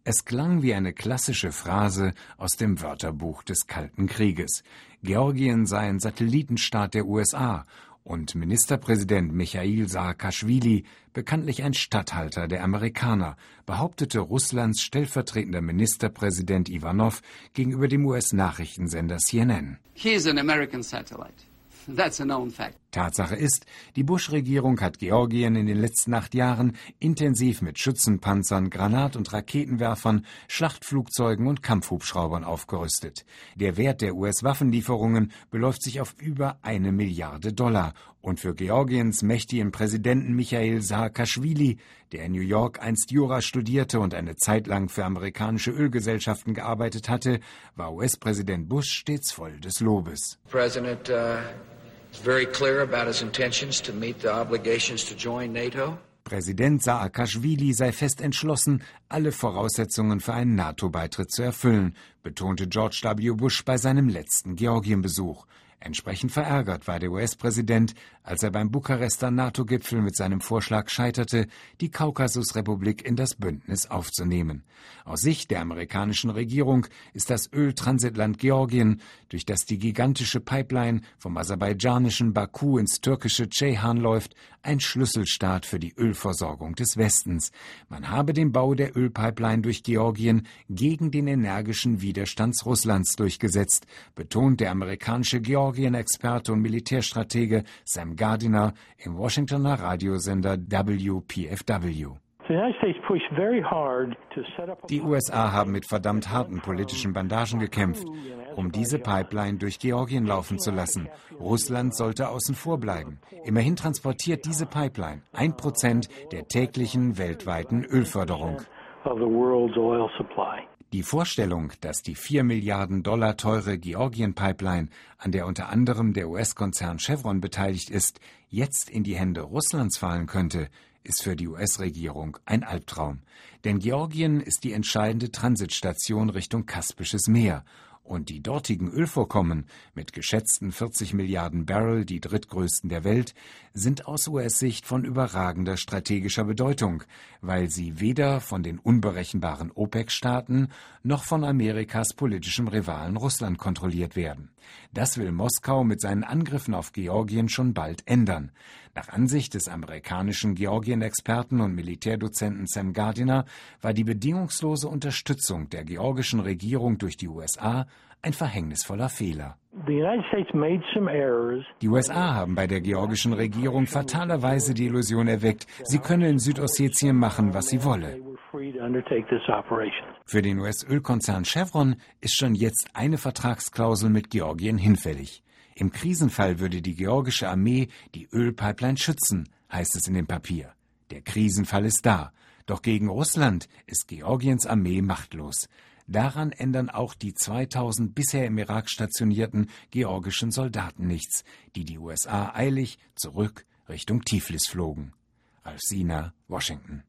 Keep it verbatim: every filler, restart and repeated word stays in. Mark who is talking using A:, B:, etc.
A: Es klang wie eine klassische Phrase aus dem Wörterbuch des Kalten Krieges. Georgien sei ein Satellitenstaat der U S A und Ministerpräsident Michail Saakaschwili, bekanntlich ein Statthalter der Amerikaner, behauptete Russlands stellvertretender Ministerpräsident Iwanow gegenüber dem U S-Nachrichtensender C N N.
B: He is an American satellite. That's a known fact.
A: Tatsache ist, die Bush-Regierung hat Georgien in den letzten acht Jahren intensiv mit Schützenpanzern, Granat- und Raketenwerfern, Schlachtflugzeugen und Kampfhubschraubern aufgerüstet. Der Wert der U S-Waffenlieferungen beläuft sich auf über eine Milliarde Dollar. Und für Georgiens mächtigen Präsidenten Michail Saakaschwili, der in New York einst Jura studierte und eine Zeit lang für amerikanische Ölgesellschaften gearbeitet hatte, war U S-Präsident Bush stets voll des Lobes.
C: President, uh is very clear about his intentions to meet the obligations to join NATO.
A: Präsident Saakaschwili sei fest entschlossen, alle Voraussetzungen für einen NATO-Beitritt zu erfüllen, betonte George W. Bush bei seinem letzten Georgien-Besuch. Entsprechend verärgert war der U S-Präsident, als er beim Bukarester NATO-Gipfel mit seinem Vorschlag scheiterte, die Kaukasusrepublik in das Bündnis aufzunehmen. Aus Sicht der amerikanischen Regierung ist das Öltransitland Georgien, durch das die gigantische Pipeline vom aserbaidschanischen Baku ins türkische Ceyhan läuft, ein Schlüsselstaat für die Ölversorgung des Westens. Man habe den Bau der Ölpipeline durch Georgien gegen den energischen Widerstand Russlands durchgesetzt, betont der amerikanische Georgien-Experte und Militärstratege Sam Gardiner im Washingtoner Radiosender W P F W. Die U S A haben mit verdammt harten politischen Bandagen gekämpft, um diese Pipeline durch Georgien laufen zu lassen. Russland sollte außen vor bleiben. Immerhin transportiert diese Pipeline ein Prozent der täglichen weltweiten Ölförderung. Die Vorstellung, dass die vier Milliarden Dollar teure Georgien-Pipeline, an der unter anderem der U S-Konzern Chevron beteiligt ist, jetzt in die Hände Russlands fallen könnte, ist für die U S-Regierung ein Albtraum. Denn Georgien ist die entscheidende Transitstation Richtung Kaspisches Meer. Und die dortigen Ölvorkommen, mit geschätzten vierzig Milliarden Barrel, die drittgrößten der Welt, sind aus U S-Sicht von überragender strategischer Bedeutung, weil sie weder von den unberechenbaren OPEC-Staaten noch von Amerikas politischem Rivalen Russland kontrolliert werden. Das will Moskau mit seinen Angriffen auf Georgien schon bald ändern. Nach Ansicht des amerikanischen Georgien-Experten und Militärdozenten Sam Gardiner war die bedingungslose Unterstützung der georgischen Regierung durch die U S A ein verhängnisvoller Fehler. Die U S A haben bei der georgischen Regierung fatalerweise die Illusion erweckt, sie könne in Südossetien machen, was sie wolle. Für den U S-Ölkonzern Chevron ist schon jetzt eine Vertragsklausel mit Georgien hinfällig. Im Krisenfall würde die georgische Armee die Ölpipeline schützen, heißt es in dem Papier. Der Krisenfall ist da. Doch gegen Russland ist Georgiens Armee machtlos. Daran ändern auch die zweitausend bisher im Irak stationierten georgischen Soldaten nichts, die die U S A eilig zurück Richtung Tiflis flogen. Ralf Siener, Washington.